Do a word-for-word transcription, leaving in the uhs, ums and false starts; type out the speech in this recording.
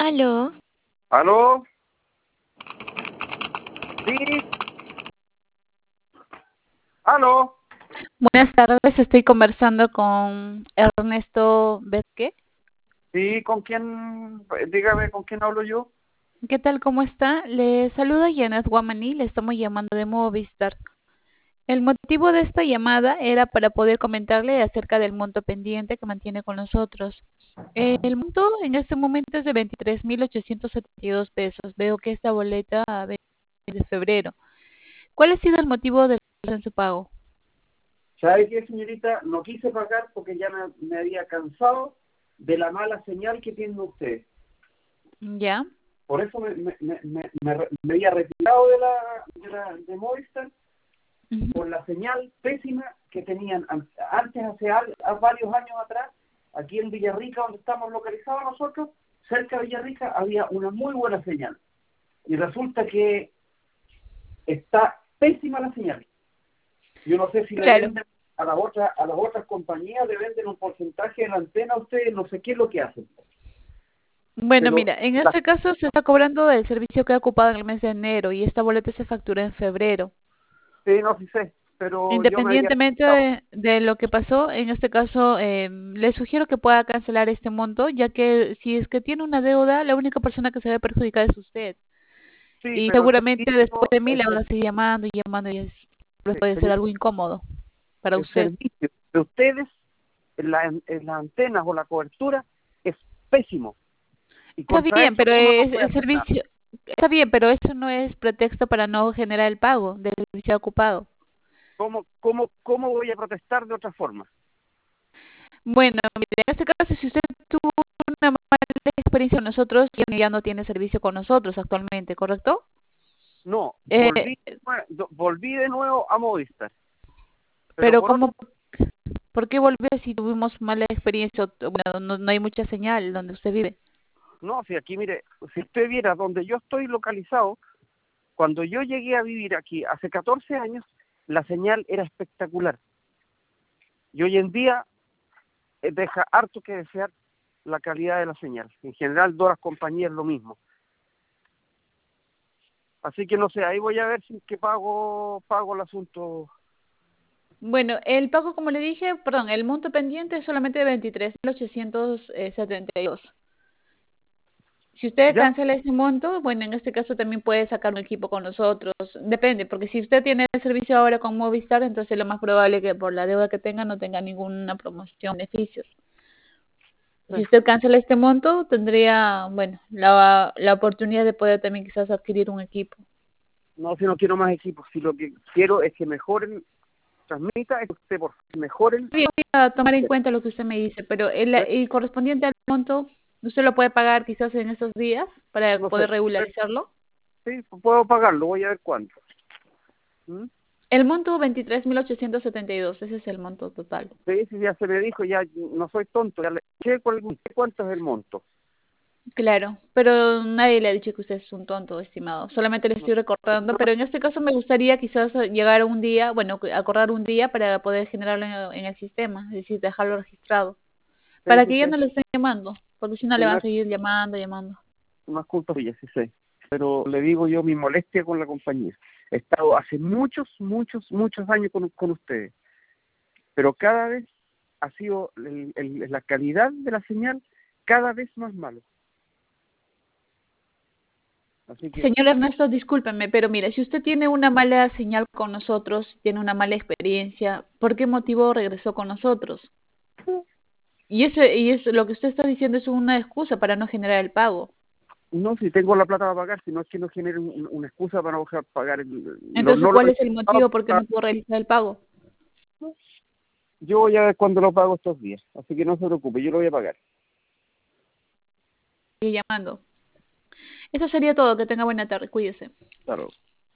Aló. ¿Aló? Sí. ¿Aló? Buenas tardes, estoy conversando con Ernesto Bezque. Sí, ¿con quién? Dígame, ¿con quién hablo yo? ¿Qué tal? ¿Cómo está? Le saluda Janet Guamaní, le estamos llamando de Movistar. El motivo de esta llamada era para poder comentarle acerca del monto pendiente que mantiene con nosotros. El monto en este momento es de veintitrés mil ochocientos setenta y dos pesos. Veo que esta boleta vence de febrero. ¿Cuál ha sido el motivo del retraso en su pago? ¿Sabe qué, señorita? No quise pagar porque ya me, me había cansado de la mala señal que tienen ustedes. ¿Ya? Por eso me, me, me, me, me- me había retirado de la de, la, de Movistar Ujú. por la señal pésima que tenían an- antes, hace al- a varios años atrás, aquí en Villarrica, donde estamos localizados nosotros, cerca de Villarrica, había una muy buena señal. Y resulta que está pésima la señal. Yo no sé si le Claro. venden a las otras a las otras compañías, le venden un porcentaje de la antena a ustedes, no sé qué es lo que hacen. Bueno, Pero mira, en la- este caso se está cobrando del servicio que ha ocupado en el mes de enero y esta boleta se factura en febrero. sí, no sí sé, pero yo me había Independientemente cansado. de, de lo que pasó, en este caso eh, le sugiero que pueda cancelar este monto, ya que si es que tiene una deuda, la única persona que se ve perjudicada es usted. Sí, Y pero el seguramente después servicio, de mí el, le van ser- a seguir llamando y llamando y es, pues sí, puede ser señor, algo incómodo para el usted. servicio de ustedes en, la, en las antenas o la cobertura es pésimo. Y Está contra bien, eso pero uno no es, puede el hacer nada. servicio, está bien, pero eso no es pretexto para no generar el pago del servicio ocupado. ¿Cómo, cómo, cómo voy a protestar de otra forma? Bueno, mire, en este caso, si usted tuvo una mala experiencia con nosotros, ya ya no tiene servicio con nosotros actualmente, ¿correcto? No, Eh, volví, volví de nuevo a Movistar. Pero pero por otro. ¿cómo, por qué volvió si tuvimos mala experiencia? O, bueno, no, no hay mucha señal donde usted vive. No, si aquí, mire, si usted viera donde yo estoy localizado, cuando yo llegué a vivir aquí hace catorce años, la señal era espectacular. Y hoy en día eh, deja harto que desear la calidad de la señal. En general, todas las compañías lo mismo. Así que no sé, ahí voy a ver si que pago pago el asunto. Bueno, el pago, como le dije, perdón, el monto pendiente es solamente de veintitrés mil ochocientos setenta y dos. Si usted ¿Ya? cancela ese monto, bueno, en este caso también puede sacar un equipo con nosotros. Depende, porque si usted tiene el servicio ahora con Movistar, entonces lo más probable es que por la deuda que tenga no tenga ninguna promoción, beneficios. Sí. Si usted cancela este monto, tendría, bueno, la, la oportunidad de poder también quizás adquirir un equipo. No, si no quiero más equipos, si lo que quiero es que mejoren, transmita, es que usted por favor mejoren. Bien, voy a tomar en cuenta lo que usted me dice, pero el, el correspondiente al monto, ¿usted lo puede pagar quizás en estos días para No poder sé, regularizarlo? sí, puedo pagarlo, voy a ver cuánto. ¿Mm? El monto veintitrés mil ochocientos setenta y dos, ese es el monto total. Sí, sí, ya se me dijo, ya no soy tonto, ya le checo el, cuánto es el monto. Claro, pero nadie le ha dicho que usted es un tonto, estimado. Solamente le No, estoy recordando, pero en este caso me gustaría quizás llegar a un día, bueno, acordar un día para poder generarlo en, en el sistema, es decir, dejarlo registrado, sí, para sí, que ya sí, no le estén llamando, porque si no sí, le van no a es seguir llamando, llamando. más culpa suya, sí sé. Pero le digo yo mi molestia con la compañía. He estado hace muchos, muchos, muchos años con, con ustedes, pero cada vez ha sido el- el- la calidad de la señal cada vez más malo. Así que, Señor Ernesto, discúlpeme, pero mire, si usted tiene una mala señal con nosotros, tiene una mala experiencia, ¿por qué motivo regresó con nosotros? Y ese, y es lo que usted está diciendo es una excusa para no generar el pago. no, si tengo la plata para pagar, si no es que no genere un- una excusa para no dejar pagar el, lo, Entonces, no lo ¿cuál es el necesitaba motivo por qué para- no pudo realizar el pago? yo voy a ver cuándo lo pago estos días, así que no se preocupe, yo lo voy a pagar. Sigue llamando. Eso sería todo. Que tenga buena tarde. Cuídese. Claro.